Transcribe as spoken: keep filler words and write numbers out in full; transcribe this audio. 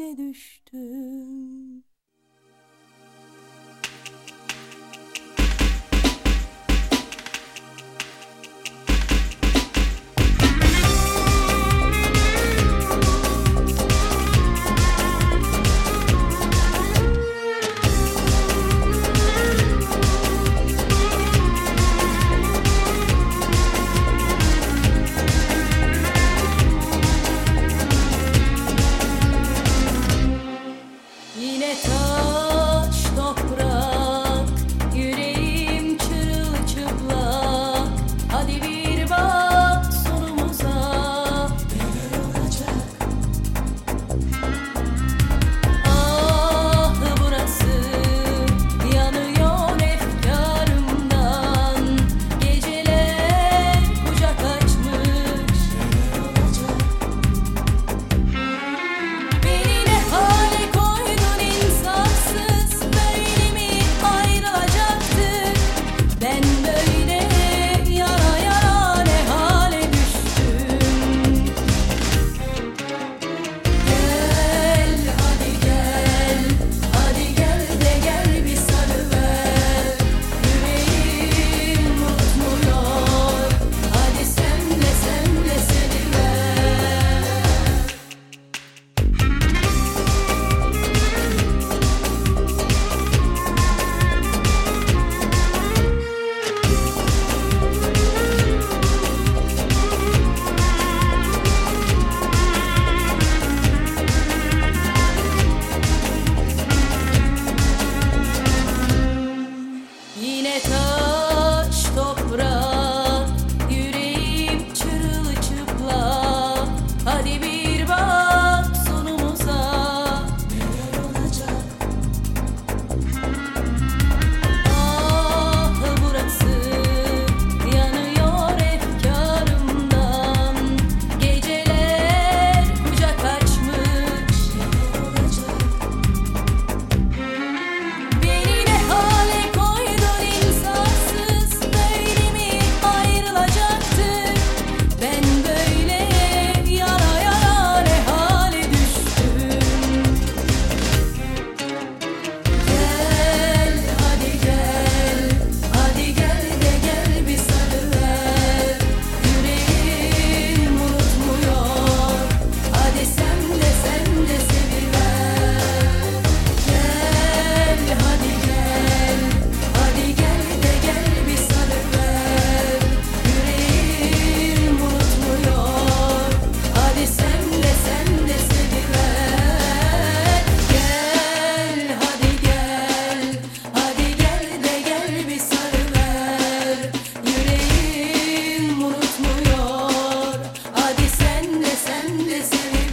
hale düştüm. Yine taş toprak, yüreğim çırılçıplak. Hadi bir bak sonumuza, neler olacak? Ah burası yanıyor efkarımdan. Geceler kucak açmış, neler olacak? Beni ne hale koydun insafsız, böyle mi ayrılacaktık? Ben böyle yara yara ne hale düştüm. Gel hadi gel, hadi gel de gel bir sarıver. Yüreğim unutmuyor, hadi sen de sen de seviver. Yine taş toprak, yüreğim çırılçıplak. Hadi bir bak sonumuza, neler olacak? Ah burası yanıyor efkarımdan. Geceler kucak açmış, neler olacak? Beni ne hale koydun insafsız, böyle mi ayrılacaktık? Ben böyle yara yara ne hale düştüm. Gel hadi gel, hadi gel de gel bir sarıver. Yüreğim unutmuyor, hadi sen de sen de seviver. Gel hadi gel, hadi gel de gel bir sarıver. Yüreğim unutmuyor, hadi sen de sen de seviver. Gel hadi gel, hadi gel de gel bir sarıver. Yüreğim unutmuyor, hadi sen de sen de seviver.